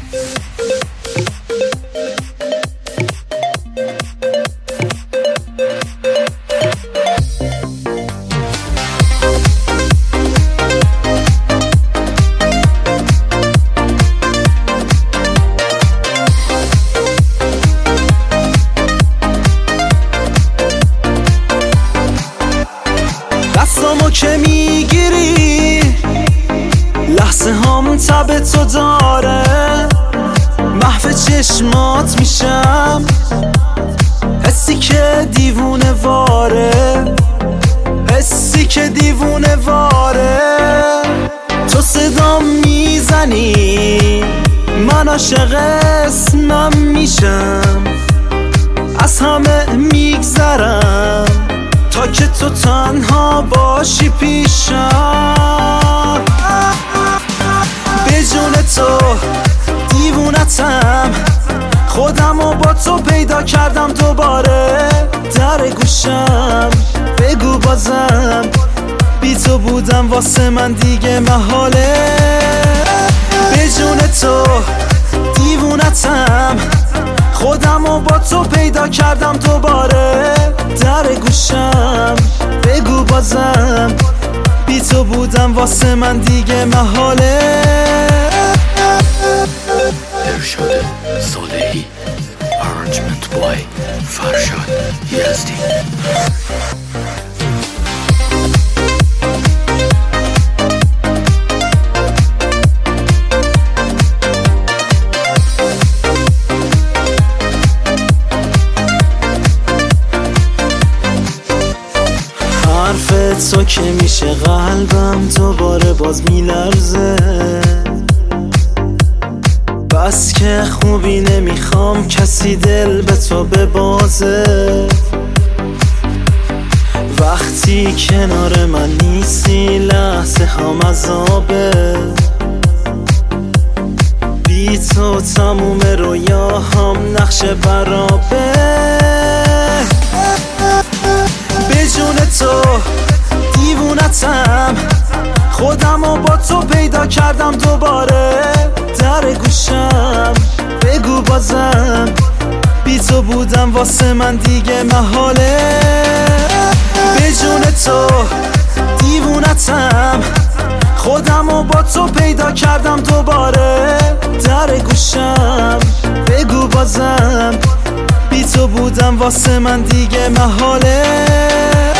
دستامو که میگیری لحظه هامون تب تو داره، محو چشمات میشم، حسی که دیوونه واره، حسی که دیوونه واره. تو صدام میزنی من عاشق اسمم میشم، از همه میگذرم تا که تو تنها باشی پیشم. به جون تو دیوونتم، خودمو با تو پیدا کردم دوباره. در گوشم بگو بازم، بی تو بودم واسه من دیگه محاله. به جون تو دیوونتم، خودمو با تو پیدا کردم دوباره. در گوشم بگو بازم، بی تو بودم واسه من دیگه محاله. ارشاد صالحی، arrangement by فرشاد یزدی. حرف تو که میشه قلبم دوباره باز میلرزه، بس که خوبی نمیخوام کسی دل به تو ببازه. وقتی کنار من نیستی لحظه هم عذابه، بی تو تموم رویاهام نقش برابه. به جون تو دیوونتم، خودمو با تو پیدا کردم دوباره. در گوشم بگو بازم، بی تو بودم واسه من دیگه محاله. به جون تو دیوونتم، خودمو با تو پیدا کردم دوباره. در گوشم بگو بازم، بی تو بودم واسه من دیگه محاله.